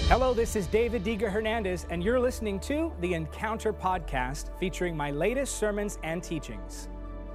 Hello, this is David Diga Hernandez, and you're listening to the Encounter Podcast featuring my latest sermons and teachings.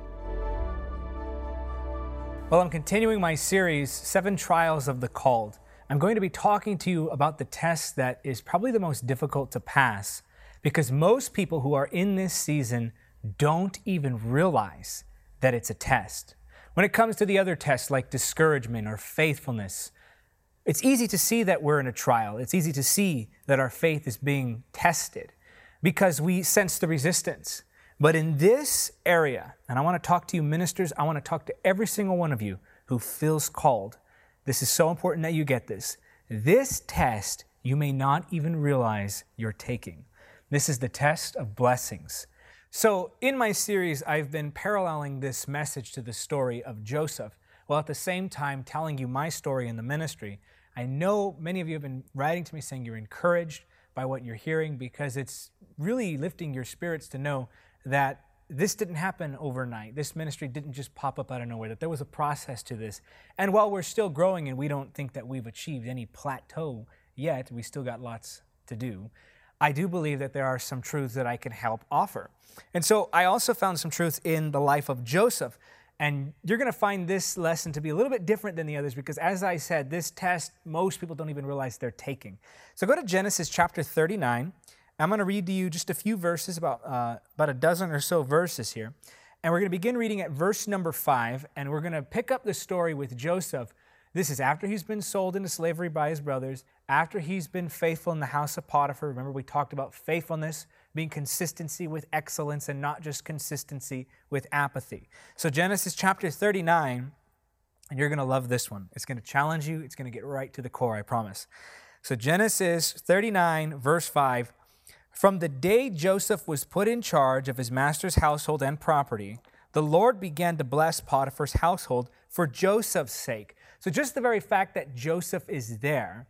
Well, I'm continuing my series, 7 Trials of the Called. I'm going to be talking to you about the test that is probably the most difficult to pass because most people who are in this season don't even realize that it's a test. When it comes to the other tests like discouragement or faithfulness, it's easy to see that we're in a trial. It's easy to see that our faith is being tested because we sense the resistance. But in this area, and I want to talk to you ministers, I want to talk to every single one of you who feels called. This is so important that you get this. This test you may not even realize you're taking. This is the test of blessings. So in my series, I've been paralleling this message to the story of Joseph, while at the same time telling you my story in the ministry. I know many of you have been writing to me saying you're encouraged by what you're hearing because it's really lifting your spirits to know that this didn't happen overnight. This ministry didn't just pop up out of nowhere, that there was a process to this. And while we're still growing and we don't think that we've achieved any plateau yet, we still got lots to do, I do believe that there are some truths that I can help offer. And so I also found some truths in the life of Joseph. And you're going to find this lesson to be a little bit different than the others because, as I said, this test, most people don't even realize they're taking. So go to Genesis chapter 39. I'm going to read to you just a few verses, about a dozen or so verses here. And we're going to begin reading at verse number 5, and we're going to pick up the story with Joseph. This is after he's been sold into slavery by his brothers, after he's been faithful in the house of Potiphar. Remember, we talked about faithfulness being consistency with excellence and not just consistency with apathy. So Genesis chapter 39, and you're going to love this one. It's going to challenge you. It's going to get right to the core, I promise. So Genesis 39, verse 5, from the day Joseph was put in charge of his master's household and property, the Lord began to bless Potiphar's household for Joseph's sake. So just the very fact that Joseph is there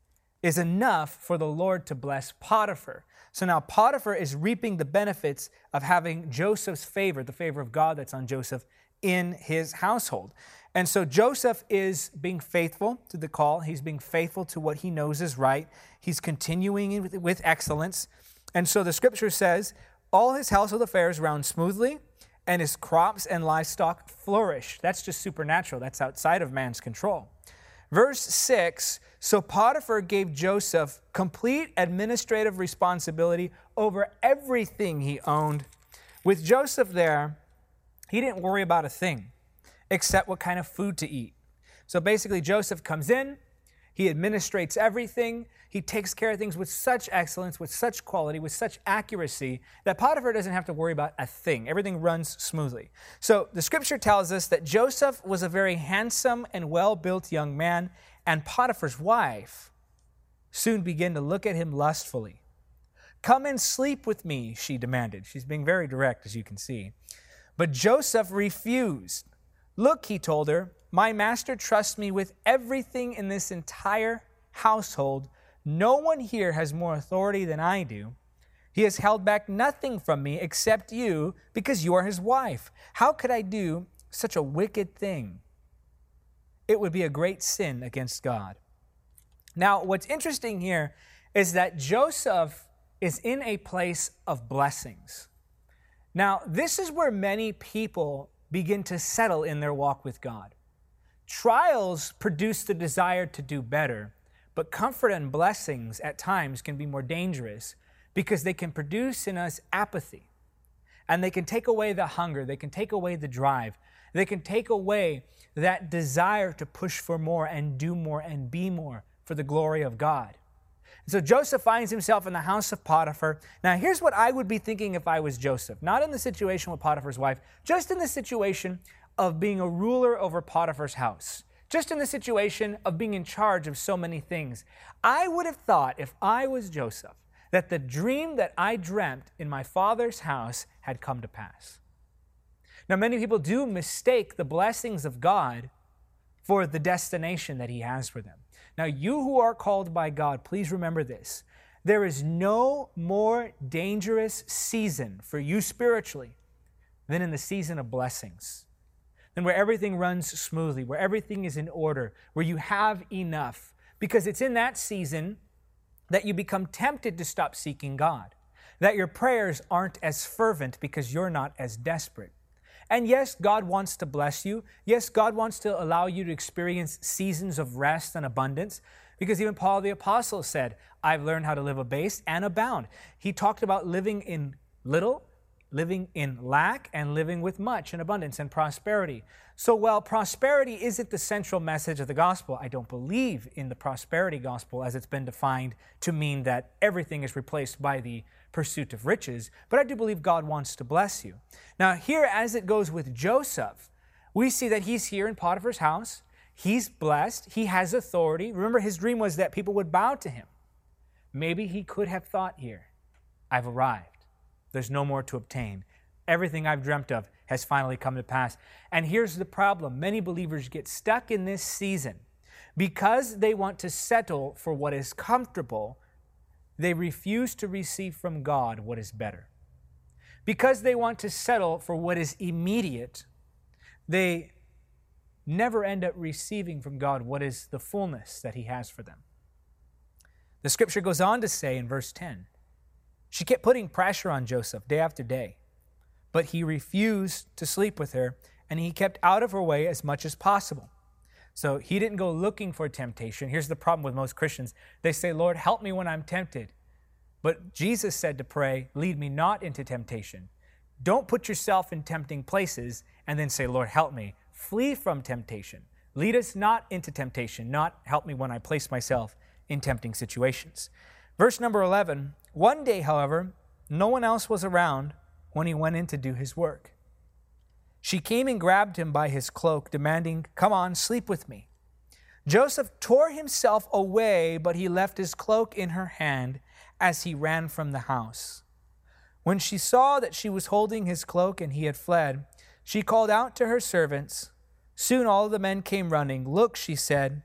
is enough for the Lord to bless Potiphar. So now Potiphar is reaping the benefits of having Joseph's favor, the favor of God that's on Joseph, in his household. And so Joseph is being faithful to the call. He's being faithful to what he knows is right. He's continuing with excellence. And so the scripture says, all his household affairs ran smoothly, and his crops and livestock flourish. That's just supernatural. That's outside of man's control. Verse 6, so Potiphar gave Joseph complete administrative responsibility over everything he owned. With Joseph there, he didn't worry about a thing except what kind of food to eat. So basically, Joseph comes in, he administrates everything, he takes care of things with such excellence, with such quality, with such accuracy, that Potiphar doesn't have to worry about a thing. Everything runs smoothly. So the scripture tells us that Joseph was a very handsome and well-built young man, and Potiphar's wife soon began to look at him lustfully. Come and sleep with me, she demanded. She's being very direct, as you can see. But Joseph refused. Look, he told her, my master trusts me with everything in this entire household. No one here has more authority than I do. He has held back nothing from me except you because you are his wife. How could I do such a wicked thing? It would be a great sin against God. Now, what's interesting here is that Joseph is in a place of blessings. Now, this is where many people begin to settle in their walk with God. Trials produce the desire to do better, but comfort and blessings at times can be more dangerous because they can produce in us apathy. And they can take away the hunger, they can take away the drive, they can take away that desire to push for more and do more and be more for the glory of God. And so Joseph finds himself in the house of Potiphar. Now here's what I would be thinking if I was Joseph. Not in the situation with Potiphar's wife, just in the situation of being a ruler over Potiphar's house. Just in the situation of being in charge of so many things. I would have thought, if I was Joseph, that the dream that I dreamt in my father's house had come to pass. Now, many people do mistake the blessings of God for the destination that he has for them. Now, you who are called by God, please remember this. There is no more dangerous season for you spiritually than in the season of blessings. And where everything runs smoothly, where everything is in order, where you have enough. Because it's in that season that you become tempted to stop seeking God, that your prayers aren't as fervent because you're not as desperate. And yes, God wants to bless you. Yes, God wants to allow you to experience seasons of rest and abundance, because even Paul the Apostle said, I've learned how to live abased and abound. He talked about living in little, living in lack, and living with much in abundance and prosperity. So while prosperity isn't the central message of the gospel, I don't believe in the prosperity gospel as it's been defined to mean that everything is replaced by the pursuit of riches, but I do believe God wants to bless you. Now here, as it goes with Joseph, we see that he's here in Potiphar's house. He's blessed. He has authority. Remember, his dream was that people would bow to him. Maybe he could have thought here, I've arrived. There's no more to obtain. Everything I've dreamt of has finally come to pass. And here's the problem. Many believers get stuck in this season. Because they want to settle for what is comfortable, they refuse to receive from God what is better. Because they want to settle for what is immediate, they never end up receiving from God what is the fullness that He has for them. The scripture goes on to say in verse 10, she kept putting pressure on Joseph day after day, but he refused to sleep with her, and he kept out of her way as much as possible. So he didn't go looking for temptation. Here's the problem with most Christians. They say, Lord, help me when I'm tempted. But Jesus said to pray, lead me not into temptation. Don't put yourself in tempting places and then say, Lord, help me. Flee from temptation. Lead us not into temptation, not help me when I place myself in tempting situations. Verse number 11, one day, however, no one else was around when he went in to do his work. She came and grabbed him by his cloak, demanding, come on, sleep with me. Joseph tore himself away, but he left his cloak in her hand as he ran from the house. When she saw that she was holding his cloak and he had fled, she called out to her servants. Soon all the men came running. Look, she said,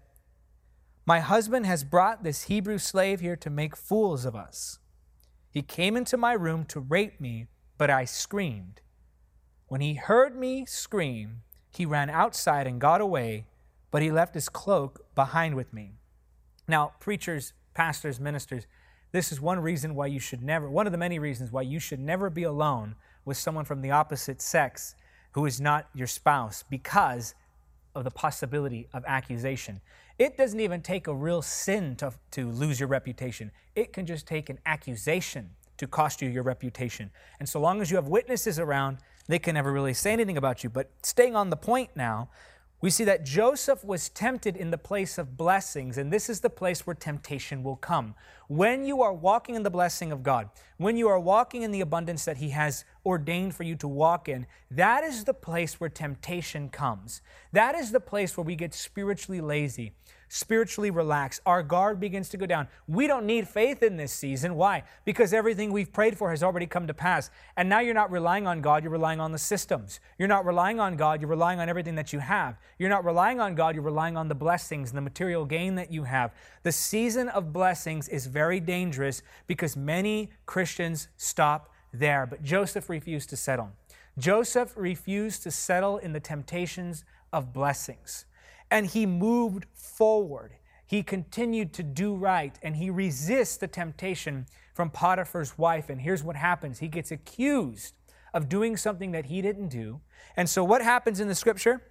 my husband has brought this Hebrew slave here to make fools of us. He came into my room to rape me, but I screamed. When he heard me scream, he ran outside and got away, but he left his cloak behind with me. Now, preachers, pastors, ministers, this is one of the many reasons why you should never be alone with someone from the opposite sex who is not your spouse, because of the possibility of accusation. It doesn't even take a real sin to lose your reputation. It can just take an accusation to cost you your reputation. And so long as you have witnesses around, they can never really say anything about you. But staying on the point now, we see that Joseph was tempted in the place of blessings, and this is the place where temptation will come. When you are walking in the blessing of God, when you are walking in the abundance that He has ordained for you to walk in, that is the place where temptation comes. That is the place where we get spiritually lazy, spiritually relaxed. Our guard begins to go down. We don't need faith in this season. Why? Because everything we've prayed for has already come to pass. And now you're not relying on God, you're relying on the systems. You're not relying on God, you're relying on everything that you have. You're not relying on God, you're relying on the blessings and the material gain that you have. The season of blessings is very dangerous because many Christians stop there. But Joseph refused to settle. Joseph refused to settle in the temptations of blessings. And he moved forward. He continued to do right, and he resists the temptation from Potiphar's wife. And here's what happens. He gets accused of doing something that he didn't do. And so what happens in the scripture?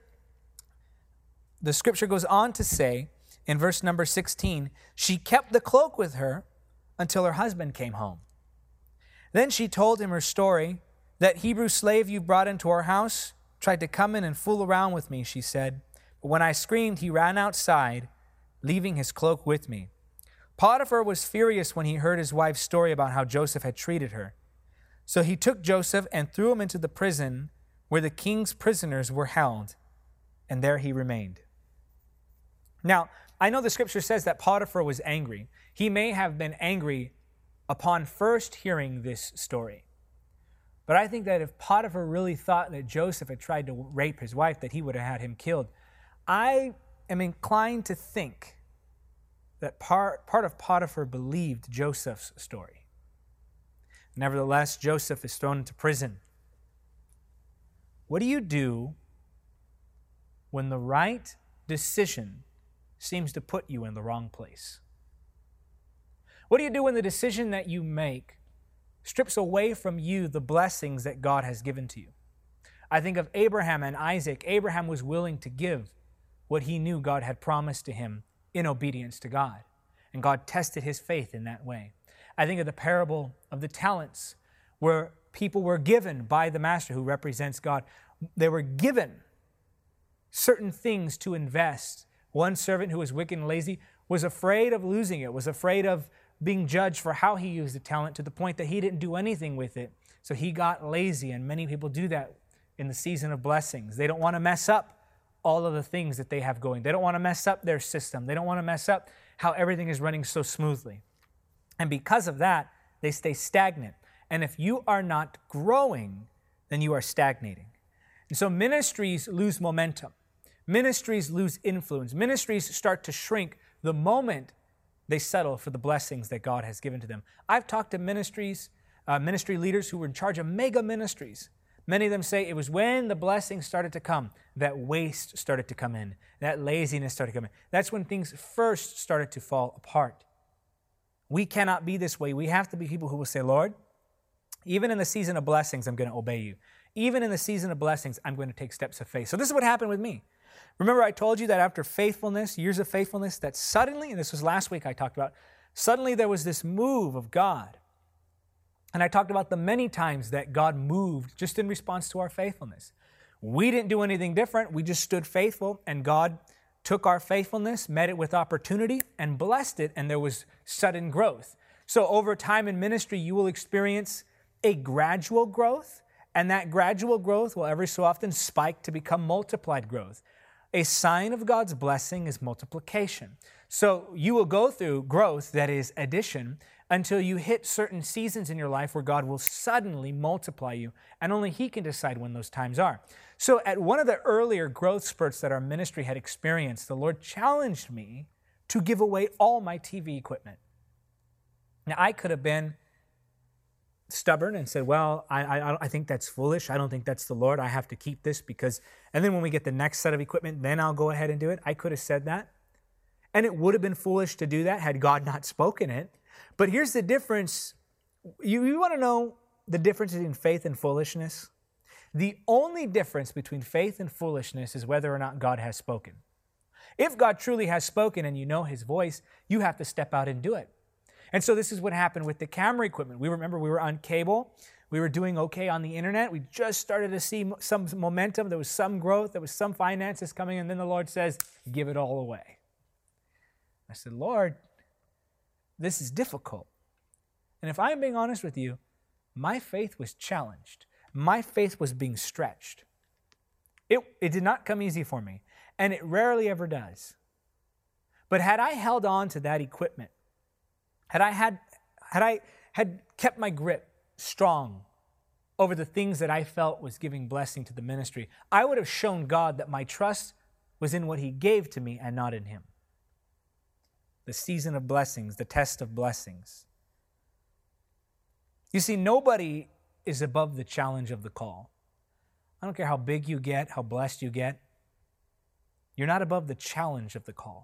The scripture goes on to say in verse number 16, she kept the cloak with her until her husband came home. Then she told him her story. That Hebrew slave you brought into our house tried to come in and fool around with me, she said. But when I screamed, he ran outside, leaving his cloak with me. Potiphar was furious when he heard his wife's story about how Joseph had treated her. So he took Joseph and threw him into the prison where the king's prisoners were held, and there he remained. Now, I know the scripture says that Potiphar was angry. He may have been angry upon first hearing this story. But I think that if Potiphar really thought that Joseph had tried to rape his wife, that he would have had him killed. I am inclined to think that part of Potiphar believed Joseph's story. Nevertheless, Joseph is thrown into prison. What do you do when the right decision seems to put you in the wrong place? What do you do when the decision that you make strips away from you the blessings that God has given to you? I think of Abraham and Isaac. Abraham was willing to give what he knew God had promised to him in obedience to God. And God tested his faith in that way. I think of the parable of the talents, where people were given by the master who represents God. They were given certain things to invest. One servant who was wicked and lazy was afraid of losing it, was afraid of being judged for how he used the talent, to the point that he didn't do anything with it. So he got lazy, and many people do that in the season of blessings. They don't want to mess up all of the things that they have going. They don't want to mess up their system. They don't want to mess up how everything is running so smoothly. And because of that, they stay stagnant. And if you are not growing, then you are stagnating. And so ministries lose momentum. Ministries lose influence. Ministries start to shrink the moment they settle for the blessings that God has given to them. I've talked to ministry leaders who were in charge of mega ministries. Many of them say it was when the blessings started to come that waste started to come in, that laziness started to come in. That's when things first started to fall apart. We cannot be this way. We have to be people who will say, Lord, even in the season of blessings, I'm going to obey you. Even in the season of blessings, I'm going to take steps of faith. So this is what happened with me. Remember, I told you that after faithfulness, years of faithfulness, that suddenly, and this was last week I talked about, suddenly there was this move of God. And I talked about the many times that God moved just in response to our faithfulness. We didn't do anything different. We just stood faithful, and God took our faithfulness, met it with opportunity, and blessed it, and there was sudden growth. So over time in ministry, you will experience a gradual growth, and that gradual growth will every so often spike to become multiplied growth. A sign of God's blessing is multiplication. So you will go through growth, that is addition, until you hit certain seasons in your life where God will suddenly multiply you, and only He can decide when those times are. So at one of the earlier growth spurts that our ministry had experienced, the Lord challenged me to give away all my TV equipment. Now, I could have been stubborn and said, well, I think that's foolish. I don't think that's the Lord. I have to keep this because, and then when we get the next set of equipment, then I'll go ahead and do it. I could have said that. And it would have been foolish to do that had God not spoken it. But here's the difference. You want to know the difference between faith and foolishness? The only difference between faith and foolishness is whether or not God has spoken. If God truly has spoken and you know His voice, you have to step out and do it. And so this is what happened with the camera equipment. We were on cable. We were doing okay on the internet. We just started to see some momentum. There was some growth. There was some finances coming. And then the Lord says, give it all away. I said, Lord, this is difficult. And if I'm being honest with you, my faith was challenged. My faith was being stretched. It did not come easy for me. And it rarely ever does. But had I held on to that equipment, had I kept my grip strong over the things that I felt was giving blessing to the ministry, I would have shown God that my trust was in what He gave to me and not in Him. The season of blessings, the test of blessings. You see, nobody is above the challenge of the call. I don't care how big you get, how blessed you get. You're not above the challenge of the call.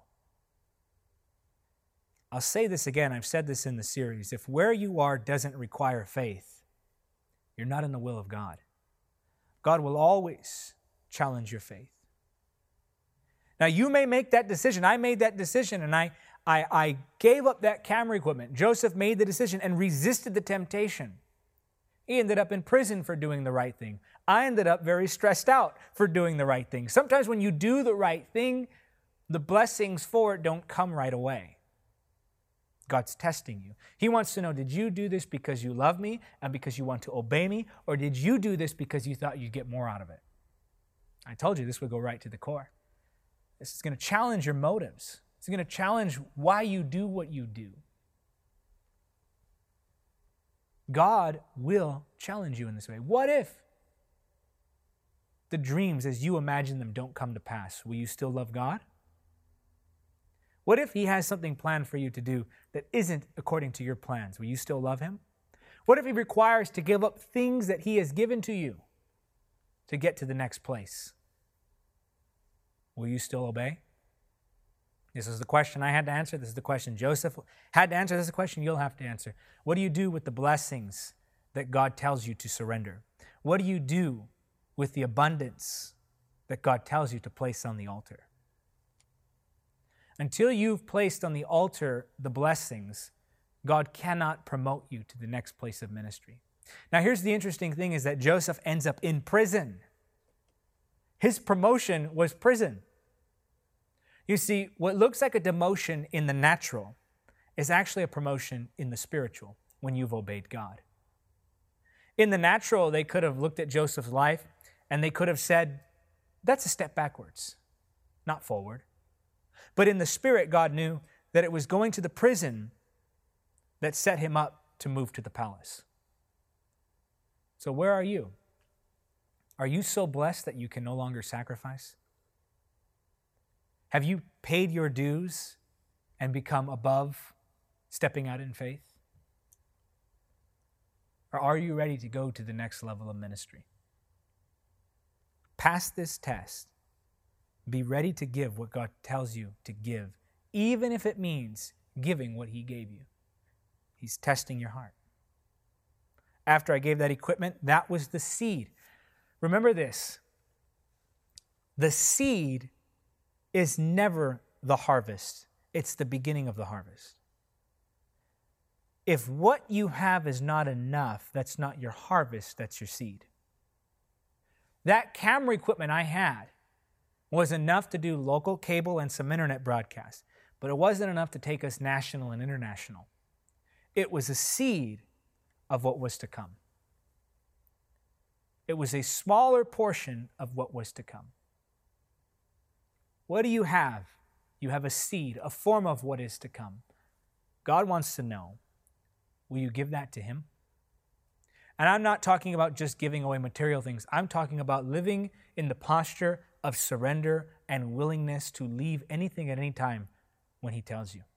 I'll say this again, I've said this in the series. If where you are doesn't require faith, you're not in the will of God. God will always challenge your faith. Now, you may make that decision. I made that decision, and I gave up that camera equipment. Joseph made the decision and resisted the temptation. He ended up in prison for doing the right thing. I ended up very stressed out for doing the right thing. Sometimes when you do the right thing, the blessings for it don't come right away. God's testing you. He wants to know, did you do this because you love me and because you want to obey me, or did you do this because you thought you'd get more out of it? I told you this would go right to the core. This is going to challenge your motives. It's going to challenge why you do what you do. God will challenge you in this way. What if the dreams as you imagine them don't come to pass? Will you still love God? What if He has something planned for you to do that isn't according to your plans? Will you still love Him? What if He requires to give up things that He has given to you to get to the next place? Will you still obey? This is the question I had to answer. This is the question Joseph had to answer. This is the question you'll have to answer. What do you do with the blessings that God tells you to surrender? What do you do with the abundance that God tells you to place on the altar? Until you've placed on the altar the blessings, God cannot promote you to the next place of ministry. Now, here's the interesting thing is that Joseph ends up in prison. His promotion was prison. You see, what looks like a demotion in the natural is actually a promotion in the spiritual when you've obeyed God. In the natural, they could have looked at Joseph's life and they could have said, that's a step backwards, not forward. But in the spirit, God knew that it was going to the prison that set him up to move to the palace. So where are you? Are you so blessed that you can no longer sacrifice? Have you paid your dues and become above stepping out in faith? Or are you ready to go to the next level of ministry? Pass this test. Be ready to give what God tells you to give, even if it means giving what He gave you. He's testing your heart. After I gave that equipment, that was the seed. Remember this. The seed is never the harvest. It's the beginning of the harvest. If what you have is not enough, that's not your harvest, that's your seed. That camera equipment I had was enough to do local cable and some internet broadcasts, but it wasn't enough to take us national and international. It was a seed of what was to come. It was a smaller portion of what was to come. What do you have? You have a seed, a form of what is to come. God wants to know, will you give that to Him? And I'm not talking about just giving away material things. I'm talking about living in the posture of surrender and willingness to leave anything at any time when He tells you.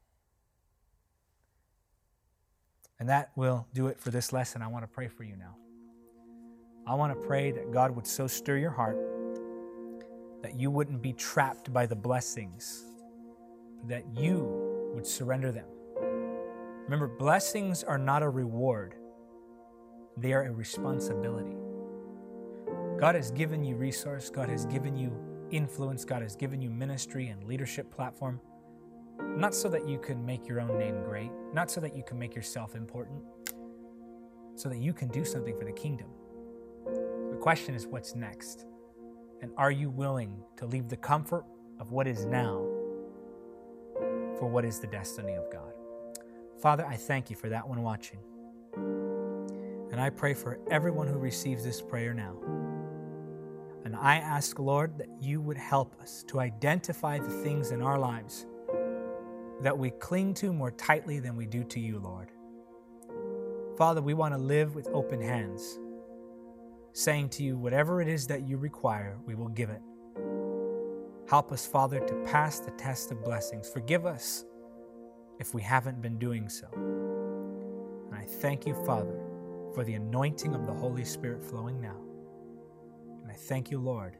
And that will do it for this lesson. I want to pray for you now. I want to pray that God would so stir your heart that you wouldn't be trapped by the blessings, that you would surrender them. Remember, blessings are not a reward. They are a responsibility. God has given you resource. God has given you influence. God has given you ministry and leadership platform, not so that you can make your own name great, not so that you can make yourself important, so that you can do something for the kingdom. The question is, what's next? And are you willing to leave the comfort of what is now for what is the destiny of God? Father, I thank you for that one watching. And I pray for everyone who receives this prayer now. And I ask, Lord, that you would help us to identify the things in our lives that we cling to more tightly than we do to you, Lord. Father, we want to live with open hands, saying to you, whatever it is that you require, we will give it. Help us, Father, to pass the test of blessings. Forgive us if we haven't been doing so. And I thank you, Father, for the anointing of the Holy Spirit flowing now. And I thank you, Lord.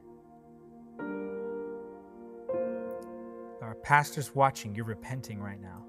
Our pastors watching, you're repenting right now.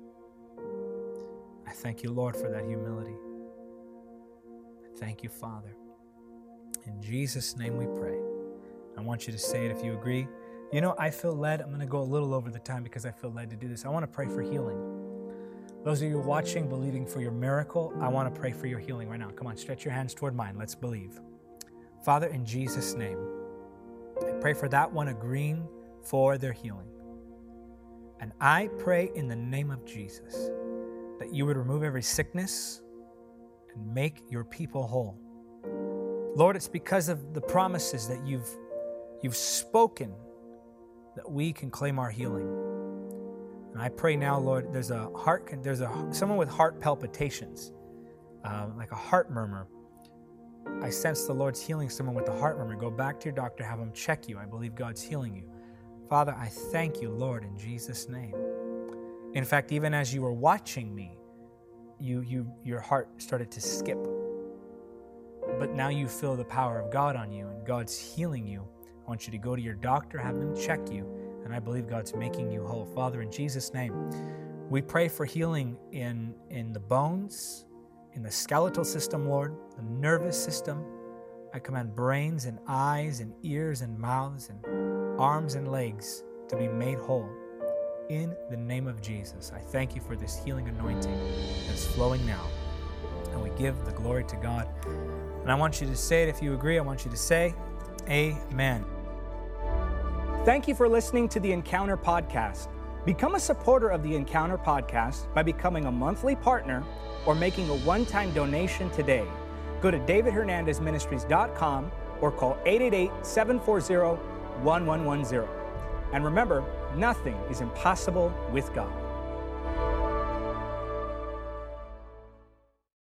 I thank you, Lord, for that humility. I thank you, Father. In Jesus' name we pray. I want you to say it if you agree. You know, I feel led. I'm going to go a little over the time because I feel led to do this. I want to pray for healing. Those of you watching, believing for your miracle, I want to pray for your healing right now. Come on, stretch your hands toward mine. Let's believe. Father, in Jesus' name, I pray for that one agreeing for their healing. And I pray in the name of Jesus that you would remove every sickness and make your people whole. Lord, it's because of the promises that you've spoken that we can claim our healing. And I pray now, Lord, there's someone with heart palpitations, like a heart murmur. I sense the Lord's healing someone with a heart murmur. Go back to your doctor, have them check you. I believe God's healing you. Father, I thank you, Lord, in Jesus' name. In fact, even as you were watching me, your heart started to skip. But now you feel the power of God on you and God's healing you. I want you to go to your doctor, have them check you, and and I believe God's making you whole. Father, in Jesus' name, we pray for healing in the bones, in the skeletal system, Lord, the nervous system. I command brains and eyes and ears and mouths and arms and legs to be made whole. In the name of Jesus, I thank you for this healing anointing that's flowing now. And we give the glory to God. And I want you to say it if you agree. I want you to say, Amen. Thank you for listening to the Encounter Podcast. Become a supporter of the Encounter Podcast by becoming a monthly partner or making a one-time donation today. Go to davidhernandezministries.com or call 888-740-1110. And remember, nothing is impossible with God.